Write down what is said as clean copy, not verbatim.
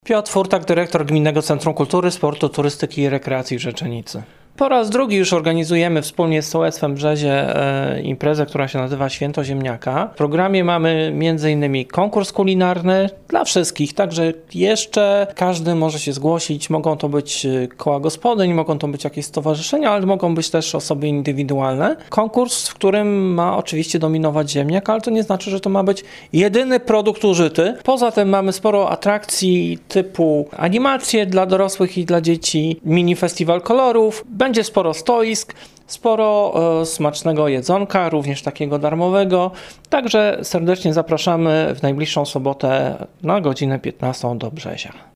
Piotr Furtak, dyrektor Gminnego Centrum Kultury, Sportu, Turystyki i Rekreacji w Rzeczenicy. Po raz drugi już organizujemy wspólnie z Sołectwem Brzezie imprezę, która się nazywa Święto Ziemniaka. W programie mamy m.in. konkurs kulinarny dla wszystkich, także jeszcze każdy może się zgłosić. Mogą to być koła gospodyń, mogą to być jakieś stowarzyszenia, ale mogą być też osoby indywidualne. Konkurs, w którym ma oczywiście dominować ziemniak, ale to nie znaczy, że to ma być jedyny produkt użyty. Poza tym mamy sporo atrakcji typu animacje dla dorosłych i dla dzieci, mini festiwal kolorów. Będzie sporo stoisk, sporo smacznego jedzonka, również takiego darmowego. Także serdecznie zapraszamy w najbliższą sobotę na godzinę 15 do Brzezia.